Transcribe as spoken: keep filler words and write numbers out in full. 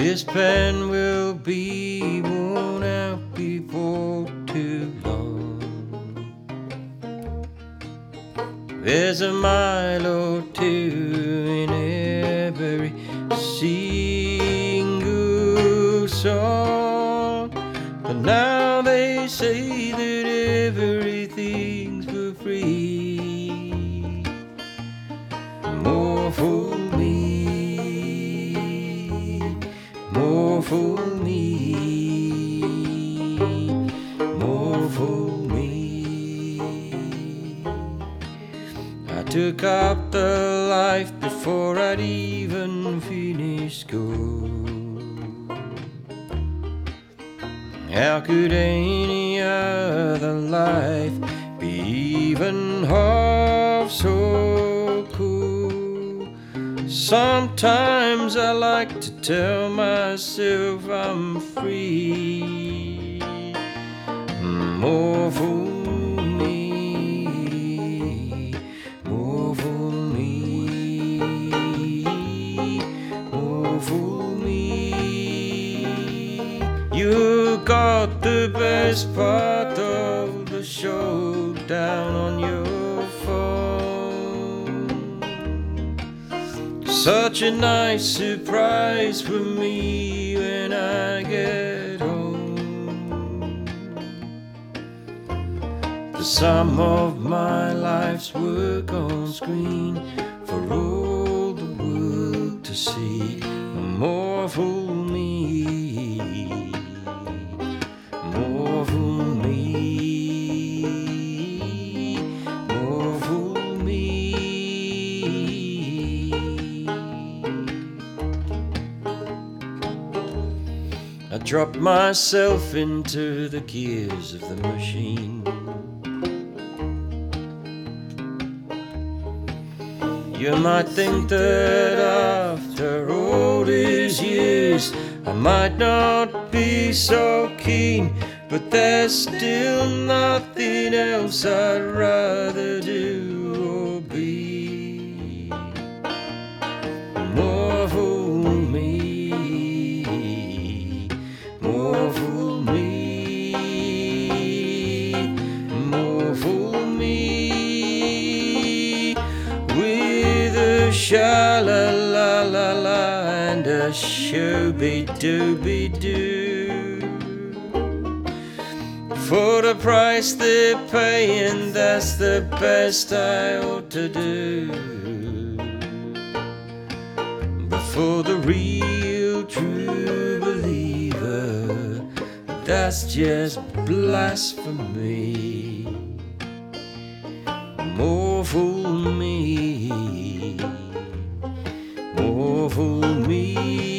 This pen will be worn out before too long. There's a mile or two in every single song, but now they say that everything's for free. More for me, more for me, more for me. I took up the life before I'd even finished school. How could any other life be even half so cool? Sometimes I like to tell myself I'm free. More for me, more for me, more for me. You got the best part of the show down on your phone. Such a nice surprise for me when I get home. The sum of my life's work on screen for all the world to see. More for me, more for me, more for me. I dropped myself into the gears of the machine. You might think that after all these years I might not be so keen, but there's still nothing else I'd rather do or be. More for me, more for me, more for me. With a sha-la-la-la-la and a shooby-dooby-doo. For the price they're paying, that's the best I ought to do. But for the real true believer, that's just blasphemy. More for me, more for me.